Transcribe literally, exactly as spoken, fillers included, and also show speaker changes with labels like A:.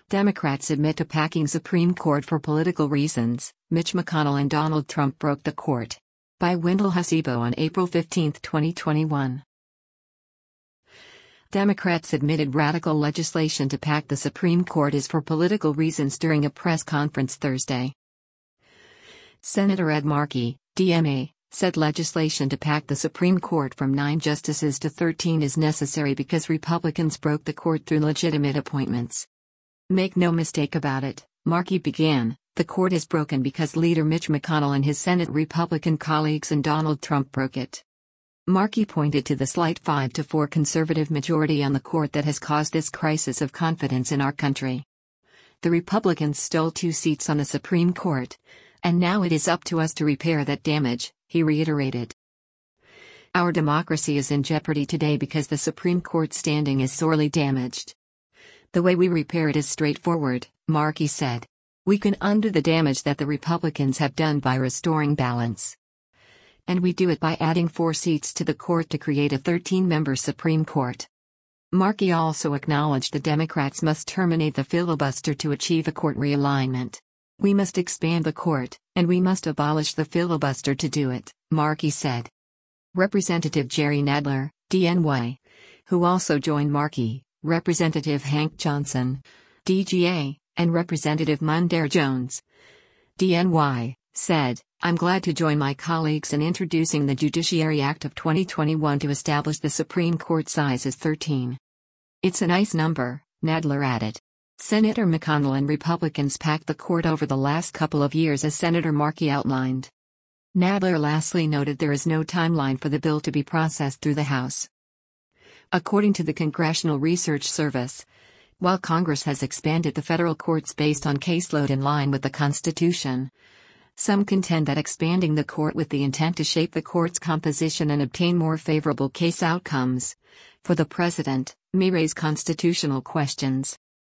A: Democrats admit to packing Supreme Court for political reasons. Mitch McConnell and Donald Trump broke the court. By Wendell Hasibo on April fifteenth, twenty twenty-one. Democrats admitted radical legislation to pack the Supreme Court is for political reasons during a press conference Thursday. Senator Ed Markey, D M A, said legislation to pack the Supreme Court from nine justices to thirteen is necessary because Republicans broke the court through legitimate appointments. Make no mistake about it, Markey began, the court is broken because Leader Mitch McConnell and his Senate Republican colleagues and Donald Trump broke it. Markey pointed to the slight five to four conservative majority on the court that has caused this crisis of confidence in our country. The Republicans stole two seats on the Supreme Court, and now it is up to us to repair that damage, he reiterated. Our democracy is in jeopardy today because the Supreme Court standing is sorely damaged. The way we repair it is straightforward, Markey said. We can undo the damage that the Republicans have done by restoring balance. And we do it by adding four seats to the court to create a thirteen-member Supreme Court. Markey also acknowledged the Democrats must terminate the filibuster to achieve a court realignment. We must expand the court, and we must abolish the filibuster to do it, Markey said. Representative Jerry Nadler, D N Y, who also joined Markey, Representative Hank Johnson, D G A, and Representative Mondaire Jones, D N Y, said, I'm glad to join my colleagues in introducing the Judiciary Act of twenty twenty-one to establish the Supreme Court size as thirteen. It's a nice number, Nadler added. Senator McConnell and Republicans packed the court over the last couple of years as Senator Markey outlined. Nadler lastly noted there is no timeline for the bill to be processed through the House. According to the Congressional Research Service, while Congress has expanded the federal courts based on caseload in line with the Constitution, some contend that expanding the court with the intent to shape the court's composition and obtain more favorable case outcomes for the president may raise constitutional questions.